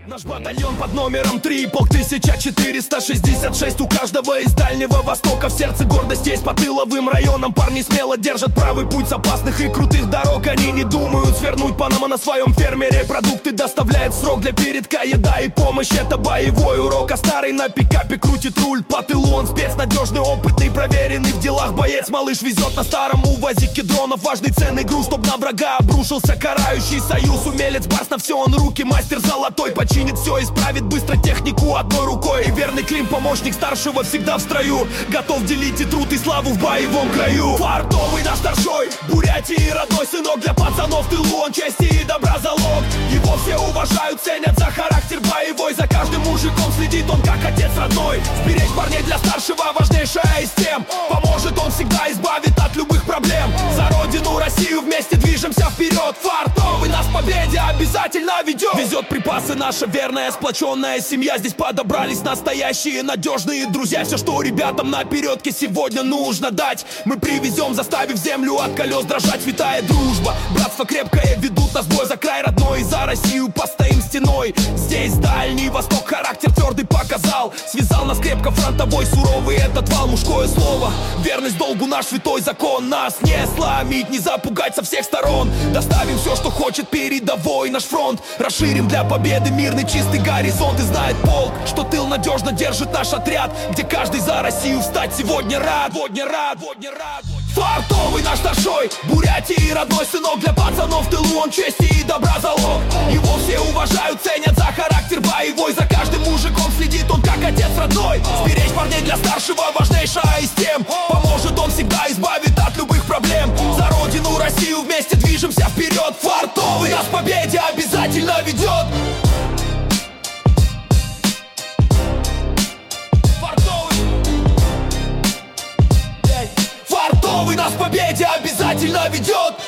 Наш батальон под номером 3, полк 1466. У каждого из Дальнего Востока в сердце гордость есть. По тыловым районам парни смело держат правый путь. С опасных и крутых дорог они не думают свернуть. Панама на своем фермере продукты доставляет срок. Для передка еда и помощь — это боевой урок. А старый на пикапе крутит руль. По тылу он спецнадежный, опытный, проверенный в делах боец. Малыш везет на старом УАЗике дронов важный ценный груз, чтоб на врага обрушился карающий союз. Умелец Барс, на все он руки, мастер золотой. Починит все, исправит быстро технику одной рукой. И верный Клим, помощник старшего, всегда в строю. Готов делить и труд, и славу в боевом краю. Фартовый наш старшой, Бурятии родной сынок. Для пацанов в тылу он чести и добра залог. Его все уважают, ценят за характер боевой. За каждым мужиком следит он, как отец родной. Сберечь парней для старшего важнейшая из тем. Поможет он всегда, избавит от любых проблем. За родину Россию вместе движемся вперед. Фартовый нас к победе обязательно ведет. Везет припасы наша верная сплоченная семья. Здесь подобрались настоящие надежные друзья. Все, что ребятам напередке сегодня нужно дать, мы привезем, заставив землю от колес дрожать. Витая дружба, братство крепкое, ведут нас в бой за край родной. И за Россию постоим стеной. Здесь Дальний Восток характер твердый показал. Связал нас крепко фронтовой, суровый этот вал. Мужское слово, верность долгу наш святой закон. Нас не сломить, не запугать со всех сторон. Доставим все, что хочет передовой наш фронт. Расширим для победы мирный чистый горизонт. И знает полк, что тыл надежно держит наш отряд, где каждый за Россию встать сегодня рад. Фартовый наш старшой, Бурятии родной сынок. Для пацанов в тылу он чести и добра залог. Его все уважают, ценят за характер боевой. За каждым мужиком следит он, как отец родной. Сберечь парней для старшего важнейшая из тем. Поможет он всегда, избавит от любых проблем. За родину Россию вместе движемся вперед. Фартовый нас к победе обязательно ведет. Фартовый нас к победе обязательно ведет.